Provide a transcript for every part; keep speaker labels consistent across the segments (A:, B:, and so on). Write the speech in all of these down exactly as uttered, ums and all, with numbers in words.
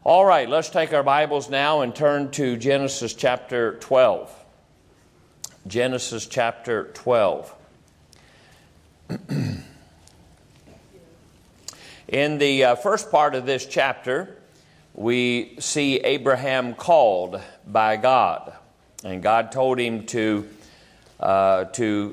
A: All right, let's take our Bibles now and turn to Genesis chapter twelve. Genesis chapter twelve. In the uh, first part of this chapter, we see Abraham called by God. And God told him to, uh, to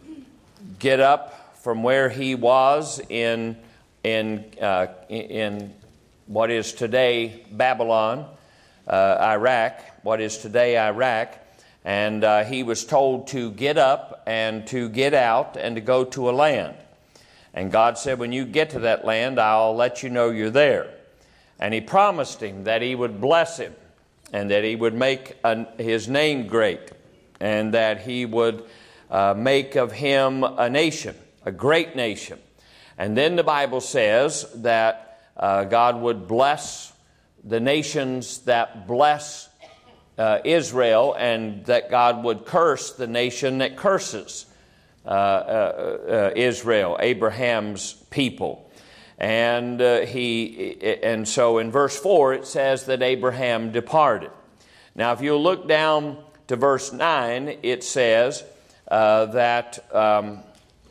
A: get up from where he was in, in, uh, in what is today Babylon, uh, Iraq, what is today Iraq. And uh, he was told to get up and to get out and to go to a land. And God said, when you get to that land, I'll let you know you're there. And he promised him that he would bless him and that he would make a, his name great and that he would uh, make of him a nation, a great nation. And then the Bible says that uh, God would bless the nations that bless Uh, Israel, and that God would curse the nation that curses uh, uh, uh, Israel, Abraham's people. And uh, he, and so in verse four it says that Abraham departed. Now, if you look down to verse nine, it says uh, that um,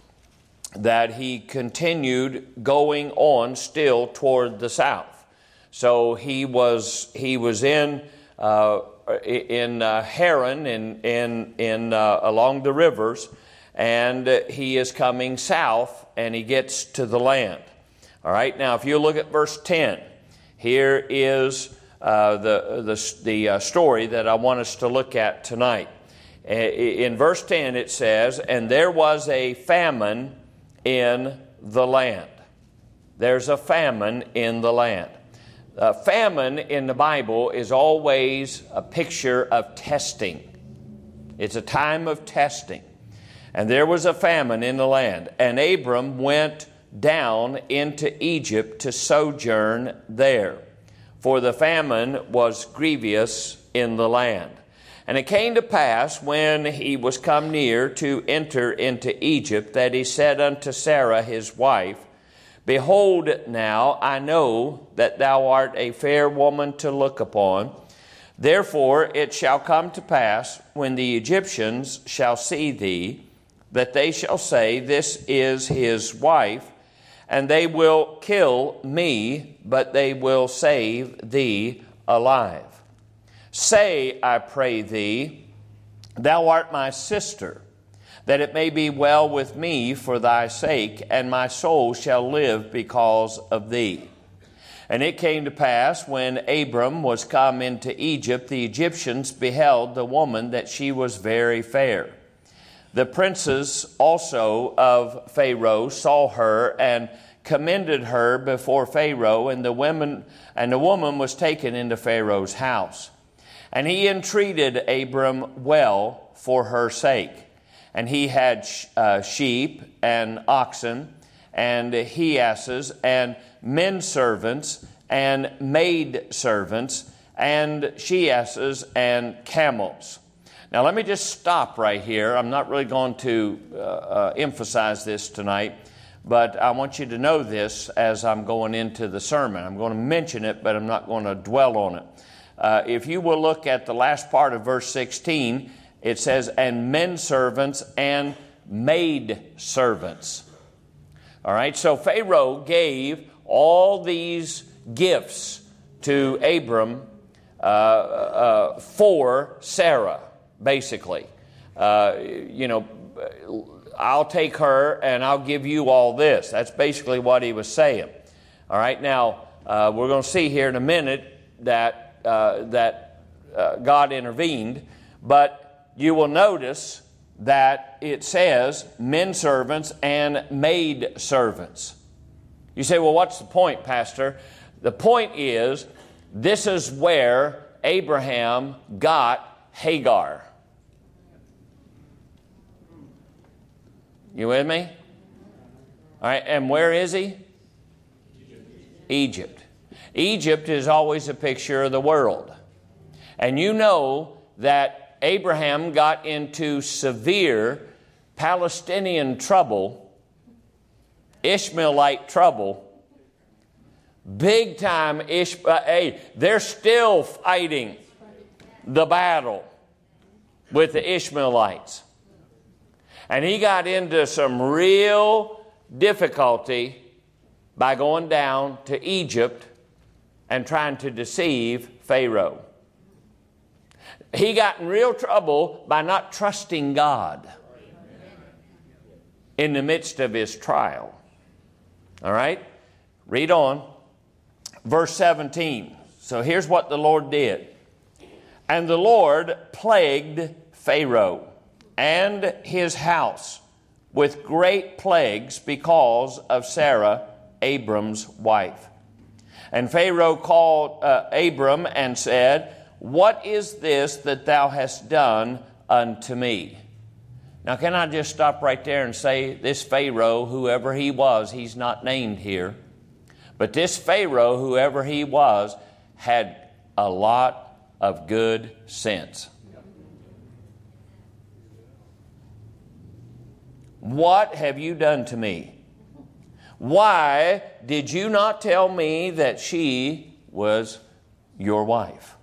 A: that he continued going on still toward the south. So he was he was in. Uh, in uh, Haran, in, in, in, uh, along the rivers, and uh, he is coming south, and he gets to the land. All right, now if you look at verse ten, here is uh, the, the, the uh, story that I want us to look at tonight. In verse ten it says, and there was a famine in the land. There's a famine in the land. Uh, famine in the Bible is always a picture of testing. It's a time of testing. And there was a famine in the land. And Abram went down into Egypt to sojourn there, for the famine was grievous in the land. And it came to pass, when he was come near to enter into Egypt, that he said unto Sarah his wife, Behold, now I know that thou art a fair woman to look upon. Therefore it shall come to pass, when the Egyptians shall see thee, that they shall say, This is his wife, and they will kill me, but they will save thee alive. Say, I pray thee, Thou art my sister, that it may be well with me for thy sake, and my soul shall live because of thee. And it came to pass, when Abram was come into Egypt, the Egyptians beheld the woman, that she was very fair. The princes also of Pharaoh saw her, and commended her before Pharaoh, and the women and the woman was taken into Pharaoh's house. And he entreated Abram well for her sake. And he had uh, sheep and oxen and he asses and men servants and maid servants and she asses and camels. Now let me just stop right here. I'm not really going to uh, uh, emphasize this tonight, but I want you to know this as I'm going into the sermon. I'm going to mention it, but I'm not going to dwell on it. Uh, if you will look at the last part of verse sixteen, it says, and men servants and maid servants. All right, so Pharaoh gave all these gifts to Abram uh, uh, for Sarah, basically. Uh, you know, I'll take her and I'll give you all this. That's basically what he was saying. All right, now uh, we're going to see here in a minute that, uh, that uh, God intervened, but you will notice that it says men servants and maid servants. You say, well, what's the point, Pastor? The point is, this is where Abraham got Hagar. You with me? All right, and where is he? Egypt. Egypt is always a picture of the world. And you know that Abraham got into severe Palestinian trouble, Ishmaelite trouble, Big time. Ish- uh, hey, they're still fighting the battle with the Ishmaelites. And he got into some real difficulty by going down to Egypt and trying to deceive Pharaoh. He got in real trouble by not trusting God in the midst of his trial. All right? Read on. Verse seventeen. So here's what the Lord did. And the Lord plagued Pharaoh and his house with great plagues because of Sarah, Abram's wife. And Pharaoh called uh, Abram and said, What is this that thou hast done unto me? Now, can I just stop right there and say, this Pharaoh, whoever he was, he's not named here, but this Pharaoh, whoever he was, had a lot of good sense. What have you done to me? Why did you not tell me that she was your wife?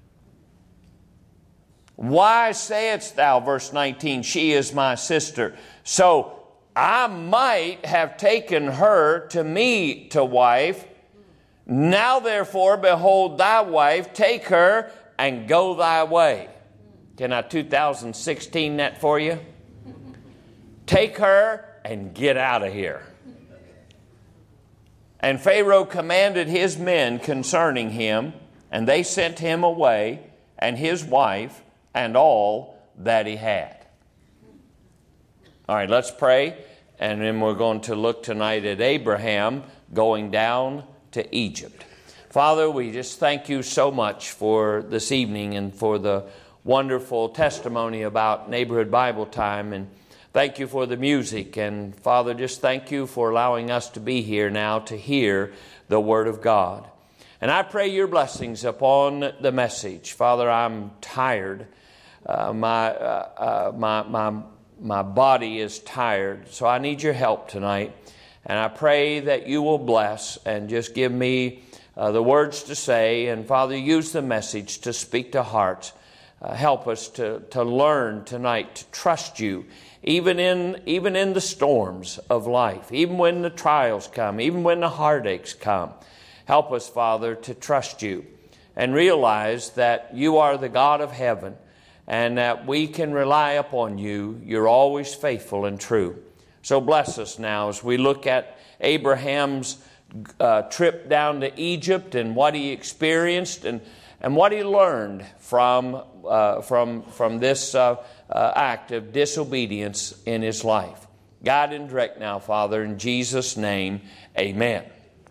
A: Why sayest thou, verse nineteen, she is my sister? So I might have taken her to me to wife. Now therefore, behold thy wife, take her and go thy way. Can I two thousand sixteen that for you? Take her and get out of here. And Pharaoh commanded his men concerning him, and they sent him away, and his wife, and all that he had. All right, let's pray, and then we're going to look tonight at Abraham going down to Egypt. Father, we just thank you so much for this evening and for the wonderful testimony about Neighborhood Bible Time, and thank you for the music. And Father, just thank you for allowing us to be here now to hear the Word of God. And I pray your blessings upon the message. Father, I'm tired. Uh, my, uh, uh, my, my, my body is tired. So I need your help tonight. And I pray that you will bless and just give me uh, the words to say. And Father, use the message to speak to hearts. Uh, help us to, to learn tonight to trust you. Even in, even in the storms of life, even when the trials come, even when the heartaches come. Help us, Father, to trust you and realize that you are the God of heaven and that we can rely upon you. You're always faithful and true. So bless us now as we look at Abraham's uh, trip down to Egypt and what he experienced and, and what he learned from, uh, from, from this uh, Uh, act of disobedience in his life. Guide and direct now, Father, in Jesus' name, amen.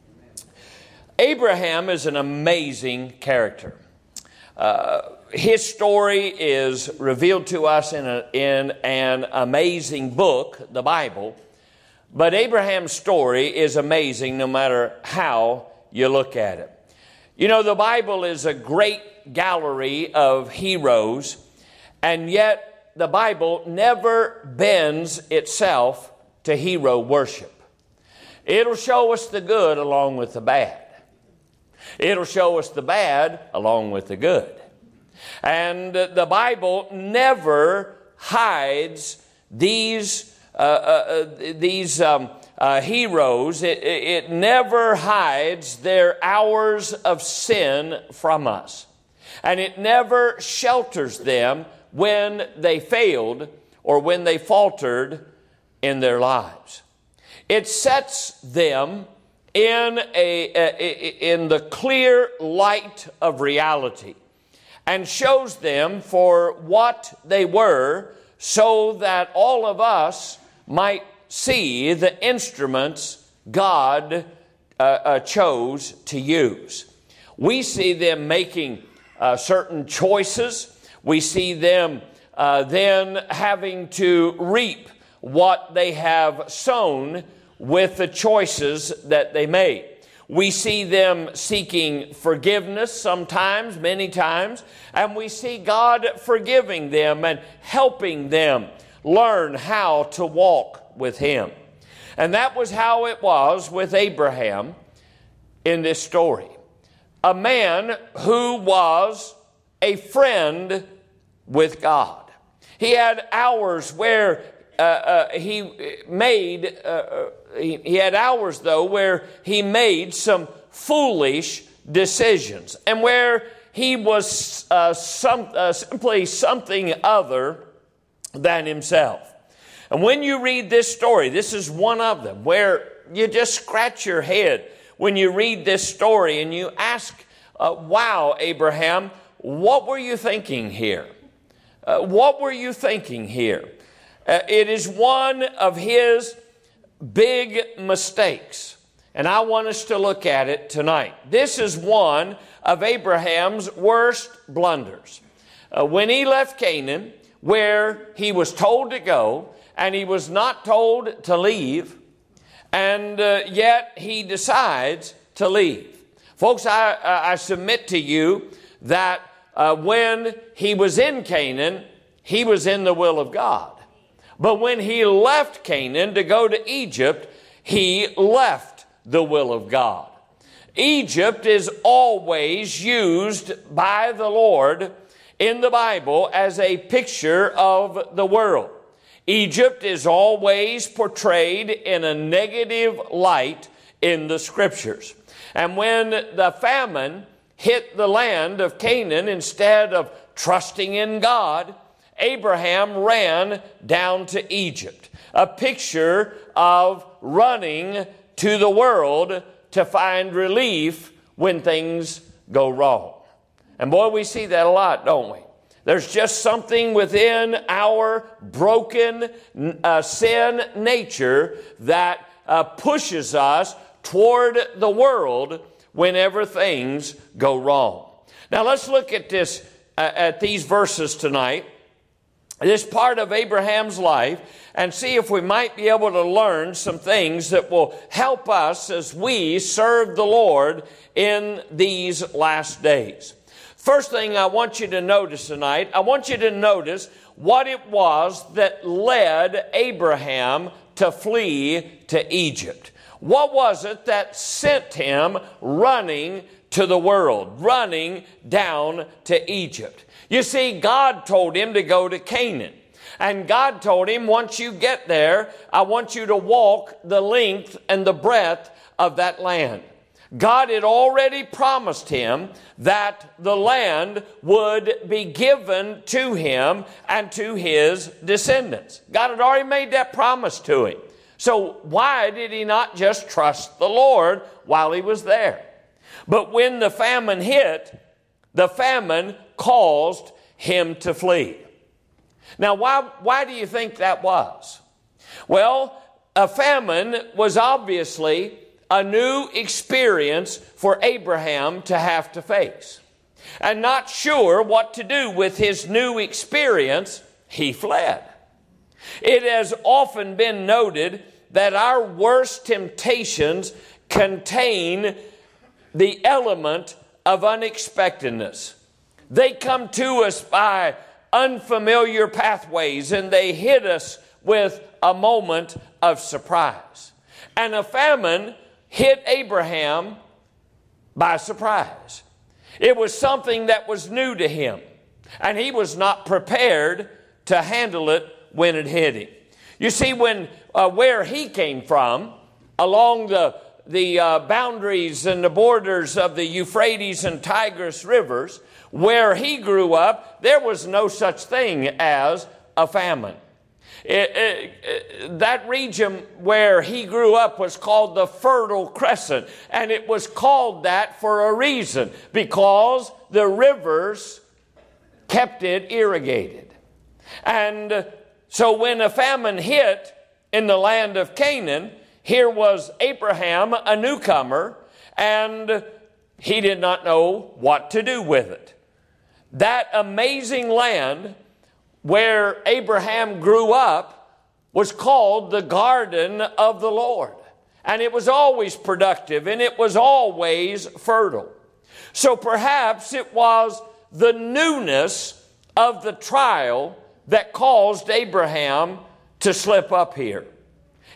A: Abraham is an amazing character. Uh, his story is revealed to us in, a, in an amazing book, the Bible. But Abraham's story is amazing no matter how you look at it. You know, the Bible is a great gallery of heroes, and yet the Bible never bends itself to hero worship. It'll show us the good along with the bad. It'll show us the bad along with the good. And the Bible never hides these uh, uh, these um, uh, heroes. It, it never hides their hours of sin from us. And it never shelters them when they failed or when they faltered in their lives. It sets them in a, a in the clear light of reality and shows them for what they were, so that all of us might see the instruments God uh, uh, chose to use. We see them making uh, certain choices. We see them uh, then having to reap what they have sown with the choices that they made. We see them seeking forgiveness sometimes, many times, and we see God forgiving them and helping them learn how to walk with Him. And that was how it was with Abraham. in this story. A man who was a friend with God. He had hours where uh, uh, he made, uh, he, he had hours though where he made some foolish decisions and where he was uh, some, uh, simply something other than himself. And when you read this story, this is one of them where you just scratch your head when you read this story and you ask, uh, wow, Abraham, what were you thinking here? Uh, what were you thinking here? Uh, it is one of his big mistakes. And I want us to look at it tonight. This is one of Abraham's worst blunders. Uh, when he left Canaan, where he was told to go, and he was not told to leave, and uh, yet he decides to leave. Folks, I, I submit to you that uh, when he was in Canaan, he was in the will of God. But when he left Canaan to go to Egypt, he left the will of God. Egypt is always used by the Lord in the Bible as a picture of the world. Egypt is always portrayed in a negative light in the Scriptures. And when the famine hit the land of Canaan, instead of trusting in God, Abraham ran down to Egypt, a picture of running to the world to find relief when things go wrong. And boy, we see that a lot, don't we? There's just something within our broken uh, sin nature that uh, pushes us toward the world whenever things go wrong. Now let's look at this, uh, at these verses tonight, this part of Abraham's life, and see if we might be able to learn some things that will help us as we serve the Lord in these last days. First thing I want you to notice tonight, I want you to notice what it was that led Abraham to flee to Egypt. What was it that sent him running to the world, running down to Egypt? You see, God told him to go to Canaan. And God told him, once you get there, I want you to walk the length and the breadth of that land. God had already promised him that the land would be given to him and to his descendants. God had already made that promise to him. So why did he not just trust the Lord while he was there? But when the famine hit, the famine caused him to flee. Now, why, why do you think that was? Well, a famine was obviously a new experience for Abraham to have to face. And not sure what to do with his new experience, he fled. It has often been noted that our worst temptations contain the element of unexpectedness. They come to us by unfamiliar pathways, and they hit us with a moment of surprise. And a famine hit Abraham by surprise. It was something that was new to him, and he was not prepared to handle it when it hit him. You see, when uh, where he came from, along the the uh, boundaries and the borders of the Euphrates and Tigris rivers, where he grew up, there was no such thing as a famine. It, it, it, that region where he grew up was called the Fertile Crescent, and it was called that for a reason, because the rivers kept it irrigated. And uh, so when a famine hit in the land of Canaan, here was Abraham, a newcomer, and he did not know what to do with it. That amazing land where Abraham grew up was called the Garden of the Lord. And it was always productive, and it was always fertile. So perhaps it was the newness of the trial that caused Abraham to slip up here.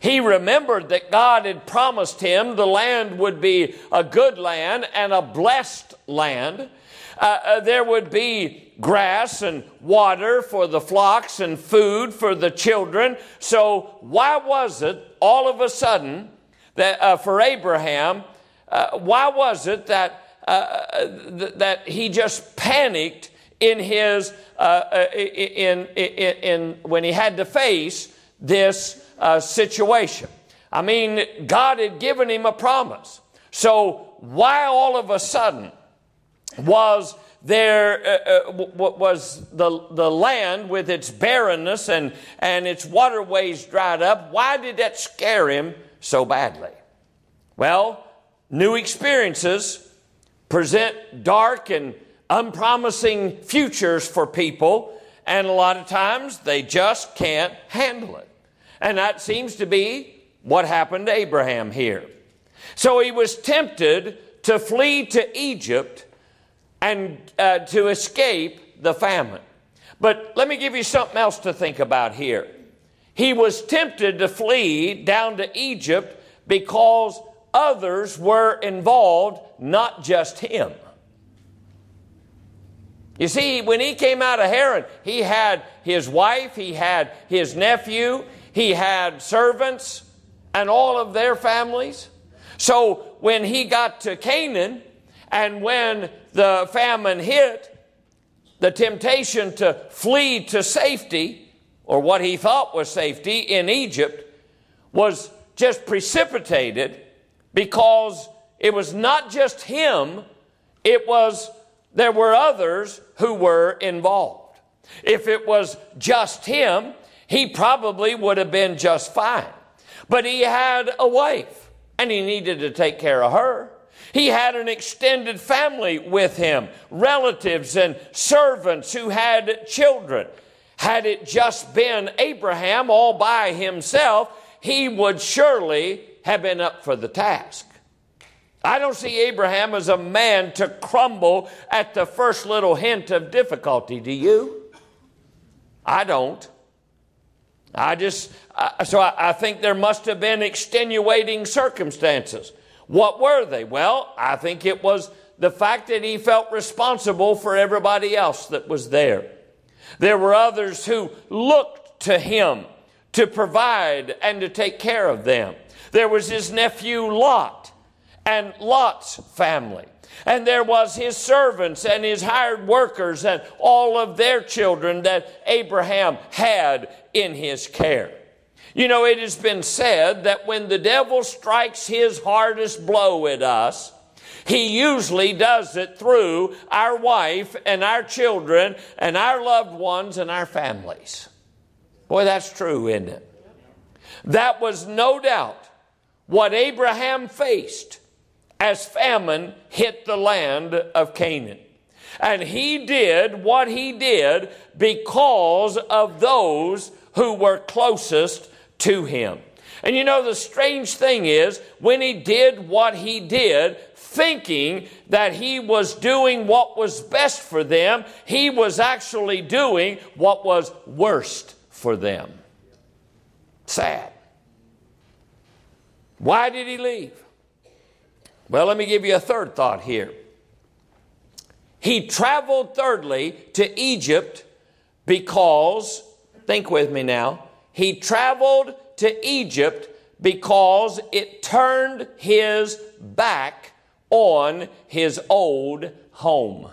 A: He remembered that God had promised him the land would be a good land and a blessed land. Uh, uh, there would be grass and water for the flocks and food for the children. So why was it all of a sudden that uh, for Abraham, uh, why was it that uh, th- that he just panicked in his uh, in, in in when he had to face this uh, situation? I mean, God had given him a promise. So why all of a sudden was there uh, uh, was the the land with its barrenness and and its waterways dried up? Why did that scare him so badly? Well, new experiences present dark and unpromising futures for people, and a lot of times they just can't handle it. And that seems to be what happened to Abraham here. So he was tempted to flee to Egypt and uh, to escape the famine. But let me give you something else to think about here. He was tempted to flee down to Egypt because others were involved, not just him. You see, when he came out of Haran, he had his wife, he had his nephew, he had servants, and all of their families. So when he got to Canaan, and when the famine hit, the temptation to flee to safety, or what he thought was safety, in Egypt, was just precipitated because it was not just him, it was, there were others who were involved. If it was just him, he probably would have been just fine. But he had a wife, and he needed to take care of her. He had an extended family with him, relatives and servants who had children. Had it just been Abraham all by himself, he would surely have been up for the task. I don't see Abraham as a man to crumble at the first little hint of difficulty. Do you? I don't. I just, uh, so I, I think there must have been extenuating circumstances. What were they? Well, I think it was the fact that he felt responsible for everybody else that was there. There were others who looked to him to provide and to take care of them. There was his nephew Lot and Lot's family. And there was his servants and his hired workers and all of their children that Abraham had in his care. You know, it has been said that when the devil strikes his hardest blow at us, he usually does it through our wife and our children and our loved ones and our families. Boy, that's true, isn't it? That was no doubt what Abraham faced as famine hit the land of Canaan. And he did what he did because of those who were closest to him. And you know, the strange thing is, when he did what he did, thinking that he was doing what was best for them, he was actually doing what was worst for them. Sad. Why did he leave? Well, let me give you a third thought here. He traveled, thirdly, to Egypt because, think with me now, he traveled to Egypt because it turned his back on his old home.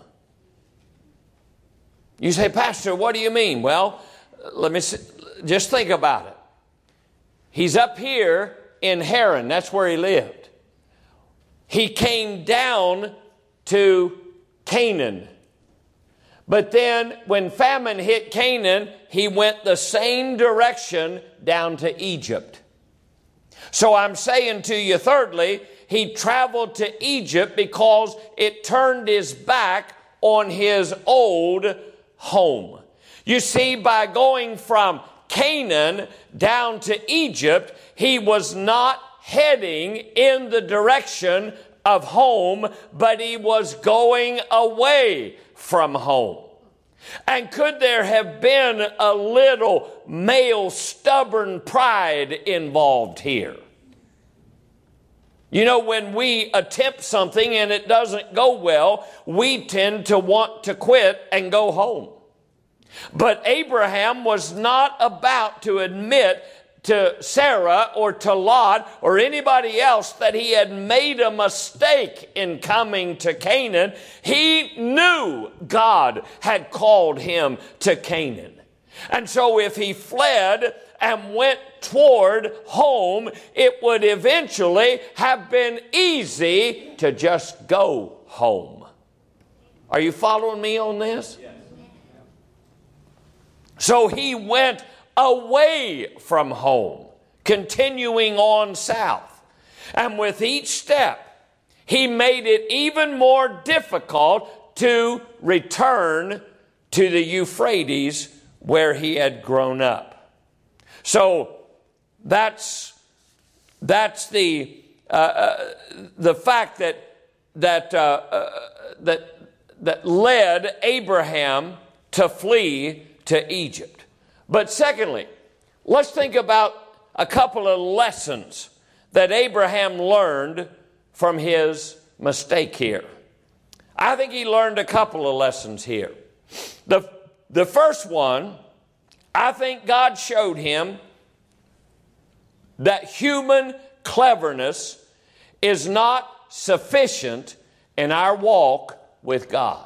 A: You say, Pastor, what do you mean? Well, let me see, just think about it. He's up here in Haran. That's where he lived. He came down to Canaan. But then when famine hit Canaan, he went the same direction down to Egypt. So I'm saying to you, thirdly, he traveled to Egypt because it turned his back on his old home. You see, by going from Canaan down to Egypt, he was not heading in the direction of home, but he was going away from home. And could there have been a little male stubborn pride involved here? You know, when we attempt something and it doesn't go well, we tend to want to quit and go home. But Abraham was not about to admit to Sarah or to Lot or anybody else that he had made a mistake in coming to Canaan. He knew God had called him to Canaan. And so if he fled and went toward home, it would eventually have been easy to just go home. Are you following me on this? Yes. So he went away from home, continuing on south. And with each step, he made it even more difficult to return to the Euphrates where he had grown up. So that's that's the uh, uh, the fact that that uh, uh, that that led Abraham to flee to Egypt. But secondly, let's think about a couple of lessons that Abraham learned from his mistake here. I think he learned a couple of lessons here. The, the first one, I think God showed him that human cleverness is not sufficient in our walk with God.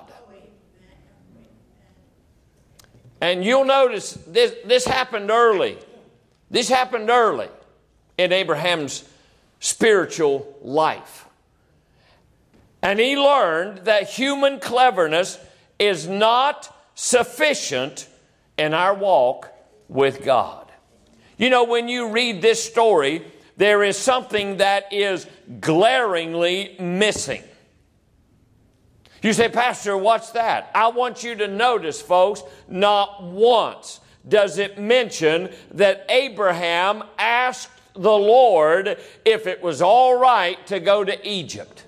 A: And you'll notice this, this happened early. This happened early in Abraham's spiritual life. And he learned that human cleverness is not sufficient in our walk with God. You know, when you read this story, there is something that is glaringly missing. You say, Pastor, what's that? I want you to notice, folks, not once does it mention that Abraham asked the Lord if it was all right to go to Egypt.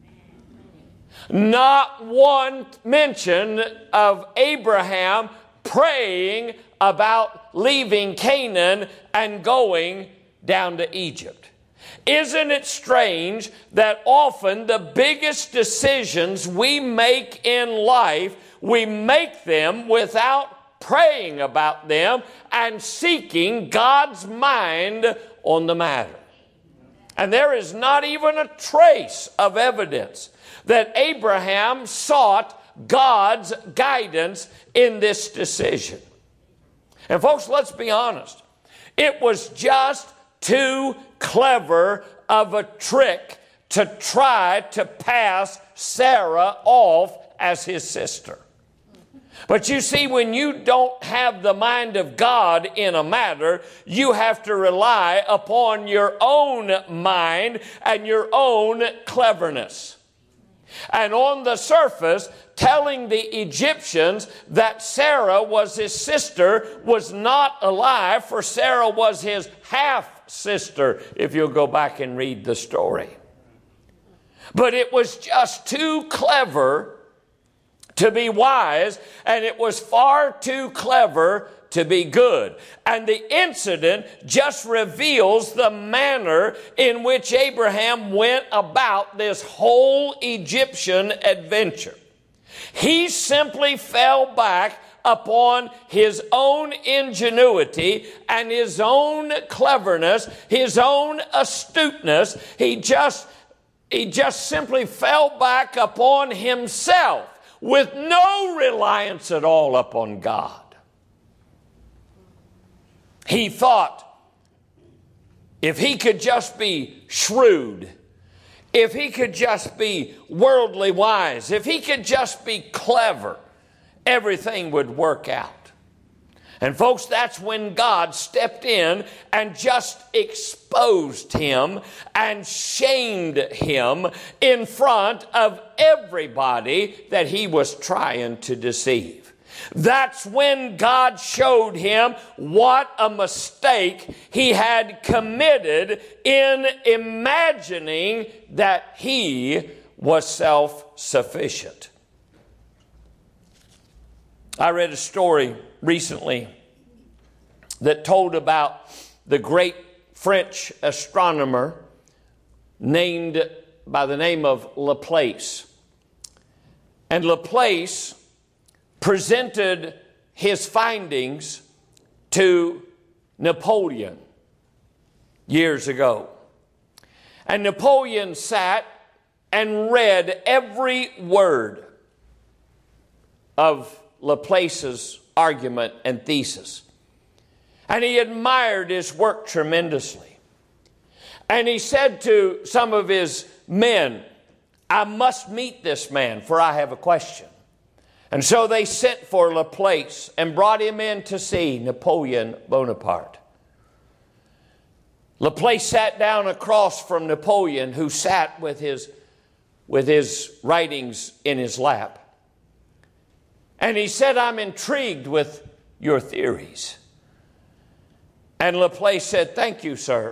A: Not one mention of Abraham praying about leaving Canaan and going down to Egypt. Isn't it strange that often the biggest decisions we make in life, we make them without praying about them and seeking God's mind on the matter? And there is not even a trace of evidence that Abraham sought God's guidance in this decision. And folks, let's be honest. It was just too clever of a trick to try to pass Sarah off as his sister. But you see, when you don't have the mind of God in a matter, you have to rely upon your own mind and your own cleverness. And on the surface, telling the Egyptians that Sarah was his sister was not a lie, for Sarah was his half-sister, if you'll go back and read the story. But it was just too clever to be wise, and it was far too clever to be good. And the incident just reveals the manner in which Abraham went about this whole Egyptian adventure. He simply fell back upon his own ingenuity and his own cleverness, his own astuteness. He just, he just simply fell back upon himself with no reliance at all upon God. He thought if he could just be shrewd, if he could just be worldly wise, if he could just be clever, everything would work out. And folks, that's when God stepped in and just exposed him and shamed him in front of everybody that he was trying to deceive. That's when God showed him what a mistake he had committed in imagining that he was self-sufficient. I read a story recently that told about the great French astronomer named by the name of Laplace. And Laplace presented his findings to Napoleon years ago. And Napoleon sat and read every word of Laplace's argument and thesis. And he admired his work tremendously. And he said to some of his men, I must meet this man, for I have a question. And so they sent for Laplace and brought him in to see Napoleon Bonaparte. Laplace sat down across from Napoleon, who sat with his, with his writings in his lap. And he said, I'm intrigued with your theories. And Laplace said, thank you, sir.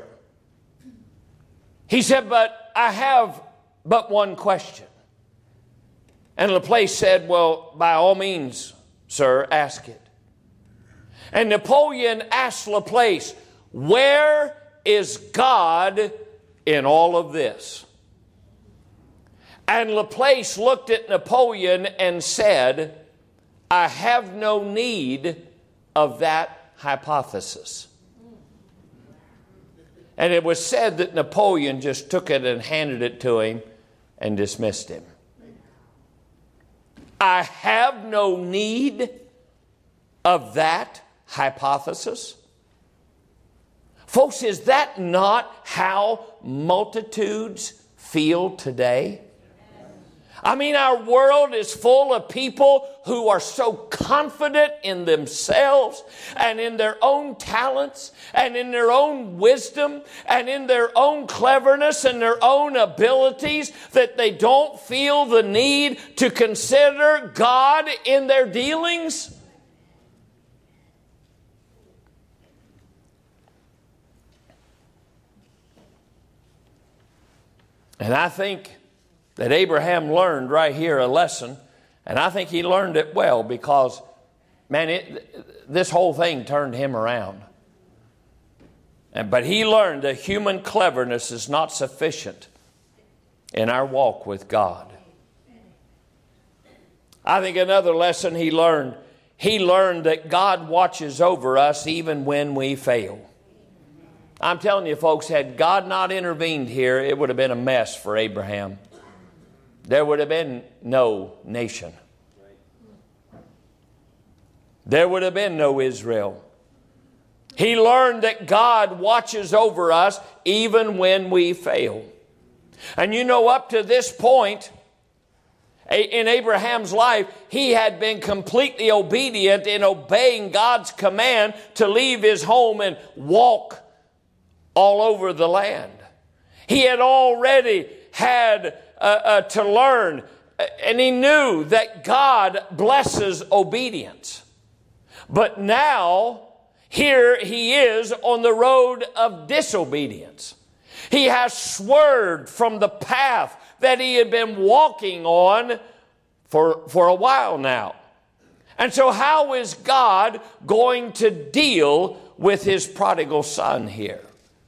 A: He said, but I have but one question. And Laplace said, well, by all means, sir, ask it. And Napoleon asked Laplace, where is God in all of this? And Laplace looked at Napoleon and said, I have no need of that hypothesis. And it was said that Napoleon just took it and handed it to him and dismissed him. I have no need of that hypothesis. Folks, is that not how multitudes feel today? I mean, our world is full of people who are so confident in themselves and in their own talents and in their own wisdom and in their own cleverness and their own abilities that they don't feel the need to consider God in their dealings. And I think that Abraham learned right here a lesson, and I think he learned it well because, man, it, this whole thing turned him around. And, but he learned that human cleverness is not sufficient in our walk with God. I think another lesson he learned, he learned that God watches over us even when we fail. I'm telling you, folks, had God not intervened here, it would have been a mess for Abraham. There would have been no nation. There would have been no Israel. He learned that God watches over us even when we fail. And you know, up to this point in Abraham's life, he had been completely obedient in obeying God's command to leave his home and walk all over the land. He had already had uh, uh, to learn, and he knew that God blesses obedience. But now, here he is on the road of disobedience. He has swerved from the path that he had been walking on for, for a while now. And so how is God going to deal with his prodigal son here?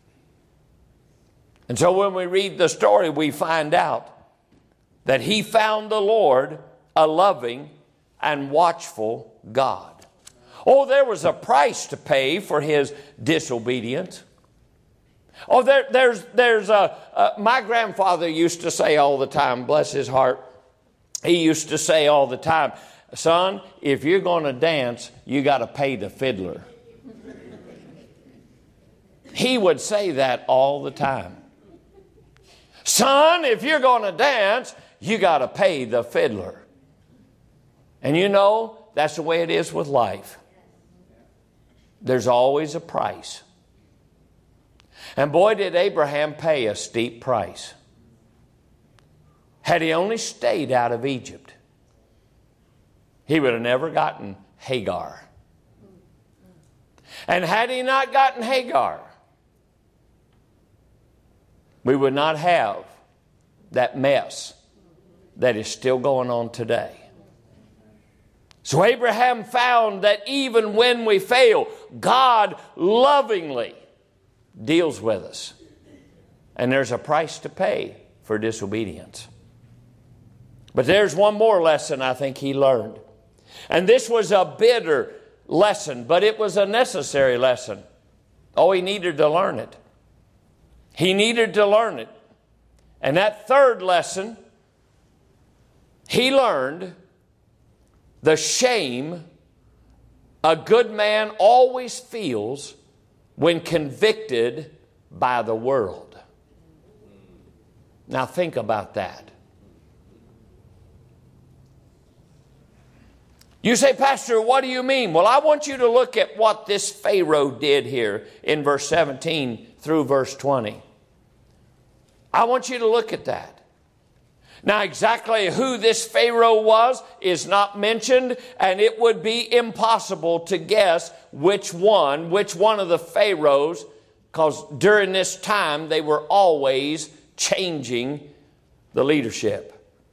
A: And so when we read the story, we find out that he found the Lord a loving and watchful God. Oh, there was a price to pay for his disobedience. Oh, there, there's, there's a, uh, my grandfather used to say all the time, bless his heart, he used to say all the time, son, if you're going to dance, you got to pay the fiddler. He would say that all the time. Son, if you're going to dance, you got to pay the fiddler. And you know, that's the way it is with life. There's always a price. And boy, did Abraham pay a steep price. Had he only stayed out of Egypt, he would have never gotten Hagar. And had he not gotten Hagar, we would not have that mess that is still going on today. So Abraham found that even when we fail, God lovingly deals with us. And there's a price to pay for disobedience. But there's one more lesson I think he learned. And this was a bitter lesson, but it was a necessary lesson. Oh, he needed to learn it. He needed to learn it. And that third lesson, he learned the shame a good man always feels when convicted by the world. Now think about that. You say, Pastor, what do you mean? Well, I want you to look at what this Pharaoh did here in verse seventeen through verse twenty. I want you to look at that. Now, exactly who this Pharaoh was is not mentioned, and it would be impossible to guess which one, which one of the Pharaohs, because during this time they were always changing the leadership.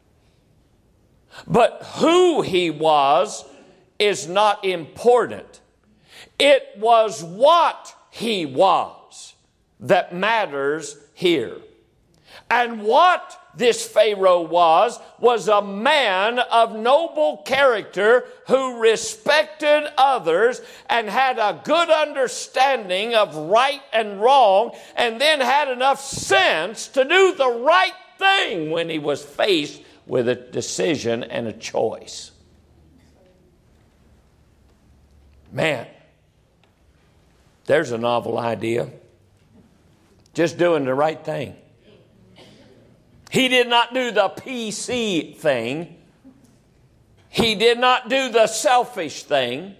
A: But who he was is not important. It was what he was that matters here. And what this Pharaoh was, was a man of noble character who respected others and had a good understanding of right and wrong, and then had enough sense to do the right thing when he was faced with a decision and a choice. Man, there's a novel idea. Just doing the right thing. He did not do the P C thing. He did not do the selfish thing.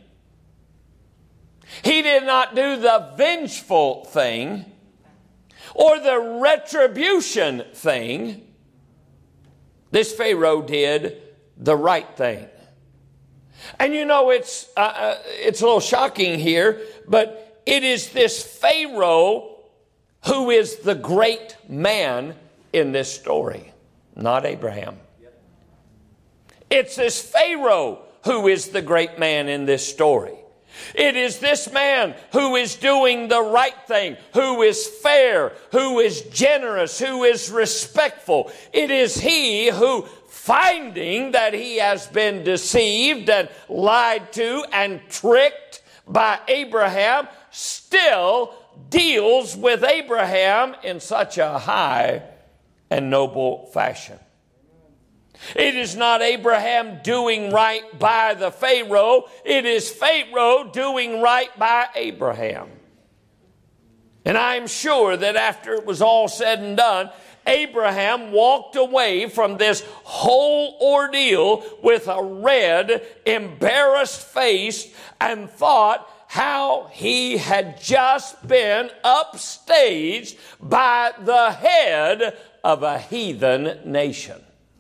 A: He did not do the vengeful thing or the retribution thing. This Pharaoh did the right thing. And you know, it's, uh, uh, it's a little shocking here, but it is this Pharaoh who is the great man in this story, not Abraham. It's this Pharaoh who is the great man in this story. It is this man who is doing the right thing, who is fair, who is generous, who is respectful. It is he who, finding that he has been deceived and lied to and tricked by Abraham, still deals with Abraham in such a high and noble fashion. It is not Abraham doing right by the Pharaoh. It is Pharaoh doing right by Abraham. And I'm sure that after it was all said and done, Abraham walked away from this whole ordeal with a red, embarrassed face and thought how he had just been upstaged by the head of a heathen nation.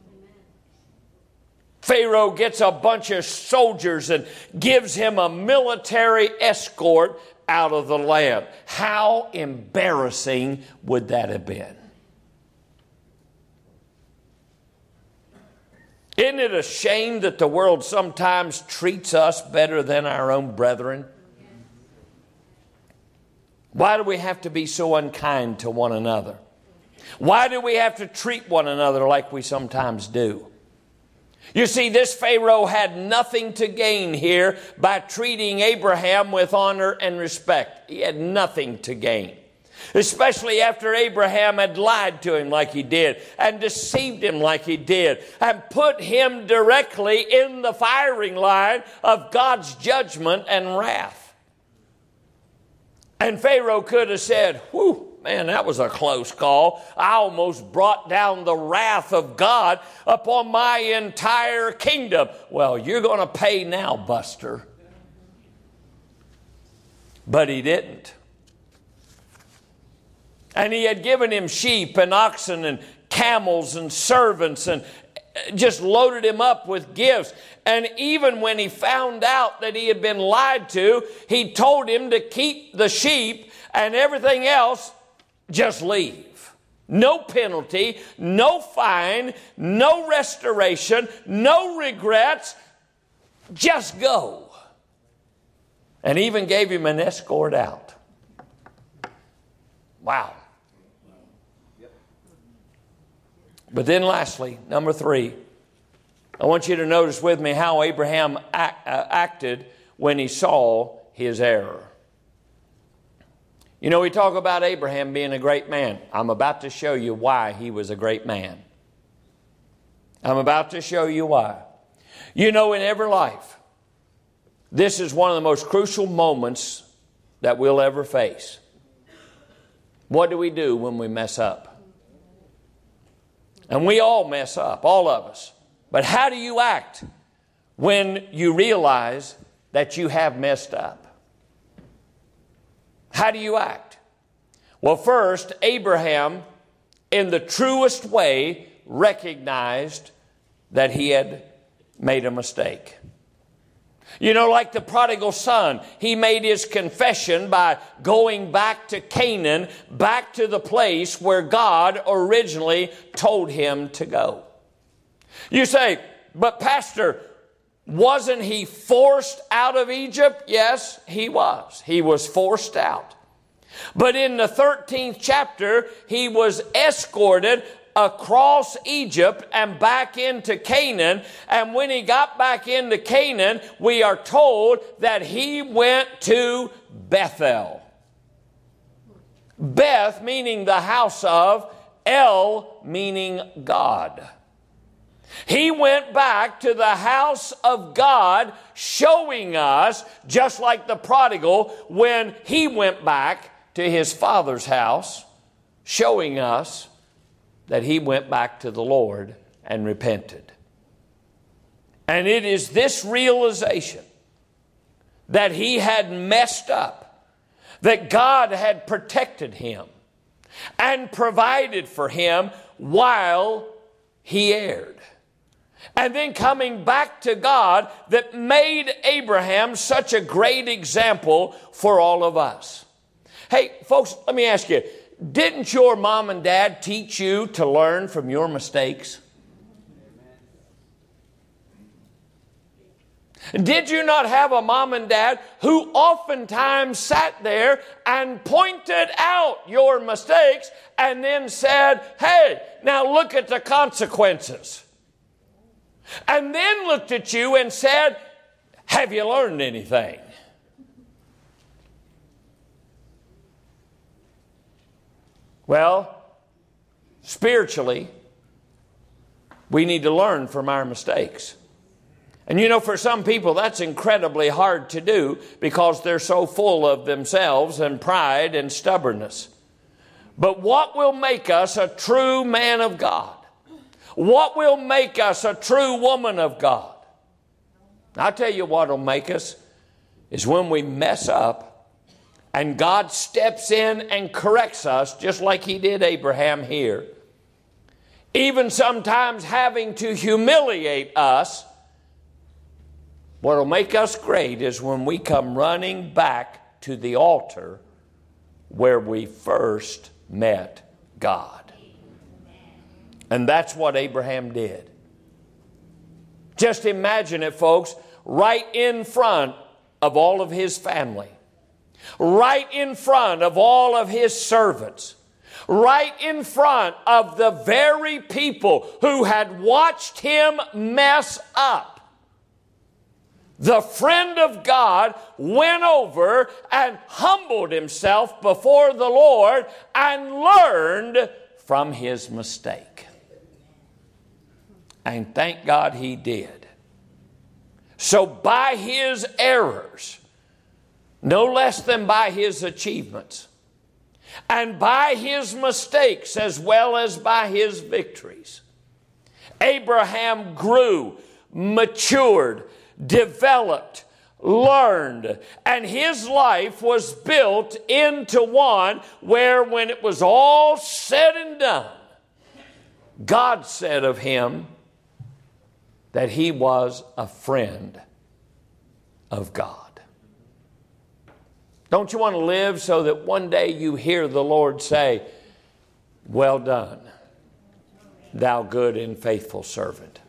A: Pharaoh gets a bunch of soldiers and gives him a military escort out of the land. How embarrassing would that have been? Isn't it a shame that the world sometimes treats us better than our own brethren? Why do we have to be so unkind to one another? Why do we have to treat one another like we sometimes do? You see, this Pharaoh had nothing to gain here by treating Abraham with honor and respect. He had nothing to gain. Especially after Abraham had lied to him like he did and deceived him like he did and put him directly in the firing line of God's judgment and wrath. And Pharaoh could have said, whew, man, that was a close call. I almost brought down the wrath of God upon my entire kingdom. Well, you're going to pay now, Buster. But he didn't. And he had given him sheep and oxen and camels and servants and just loaded him up with gifts. And even when he found out that he had been lied to, he told him to keep the sheep and everything else, just leave. No penalty, no fine, no restoration, no regrets. Just go. And even gave him an escort out. Wow. But then lastly, number three, I want you to notice with me how Abraham act, uh, acted when he saw his error. You know, we talk about Abraham being a great man. I'm about to show you why he was a great man. I'm about to show you why. You know, in every life, this is one of the most crucial moments that we'll ever face. What do we do when we mess up? And we all mess up, all of us. But how do you act when you realize that you have messed up? How do you act? Well, first, Abraham, in the truest way, recognized that he had made a mistake. You know, like the prodigal son, he made his confession by going back to Canaan, back to the place where God originally told him to go. You say, but Pastor, wasn't he forced out of Egypt? Yes, he was. He was forced out. But in the thirteenth chapter, he was escorted across Egypt and back into Canaan. And when he got back into Canaan, we are told that he went to Bethel. Beth meaning the house of, El meaning God. He went back to the house of God, showing us, just like the prodigal, when he went back to his father's house, showing us that he went back to the Lord and repented. And it is this realization that he had messed up, that God had protected him and provided for him while he erred. And then coming back to God that made Abraham such a great example for all of us. Hey, folks, let me ask you, didn't your mom and dad teach you to learn from your mistakes? Did you not have a mom and dad who oftentimes sat there and pointed out your mistakes and then said, hey, now look at the consequences? And then looked at you and said, have you learned anything? Well, spiritually, we need to learn from our mistakes. And you know, for some people, that's incredibly hard to do because they're so full of themselves and pride and stubbornness. But what will make us a true man of God? What will make us a true woman of God? I'll tell you what will make us is when we mess up and God steps in and corrects us just like he did Abraham here. Even sometimes having to humiliate us. What will make us great is when we come running back to the altar where we first met God. And that's what Abraham did. Just imagine it, folks, right in front of all of his family, right in front of all of his servants, right in front of the very people who had watched him mess up. The friend of God went over and humbled himself before the Lord and learned from his mistake. And thank God he did. So by his errors, no less than by his achievements, and by his mistakes as well as by his victories, Abraham grew, matured, developed, learned, and his life was built into one where when it was all said and done, God said of him that he was a friend of God. Don't you want to live so that one day you hear the Lord say, well done, thou good and faithful servant.